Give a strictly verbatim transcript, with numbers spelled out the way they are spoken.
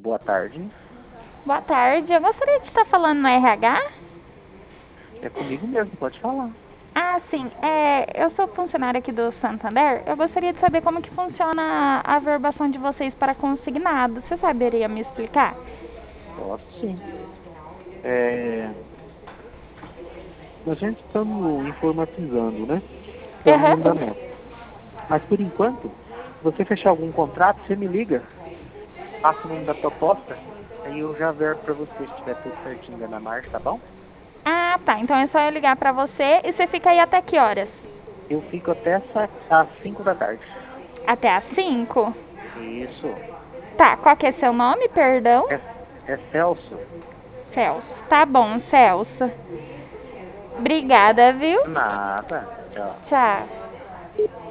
Boa tarde. Boa tarde, eu gostaria de estar falando no R H. É comigo mesmo, pode falar. Ah, sim, é, eu sou funcionária aqui do Santander. Eu gostaria de saber como que funciona a verbação de vocês para consignado. Você saberia me explicar? Posso sim. É, a gente estamos informatizando, né? Estamos em Aham. andamento. Mas por enquanto, se você fechar algum contrato, você me liga, passa o nome da proposta, aí eu já verbo para você se estiver tudo certinho dentro da marcha, tá bom? Ah, tá. Então é só eu ligar para você e você fica aí até que horas? Eu fico até essa, às cinco da tarde. Até às cinco. Isso. Tá, qual que é seu nome, perdão? É, é Celso. Celso. Tá bom, Celso. Obrigada, viu? Nada. Tchau. Tchau.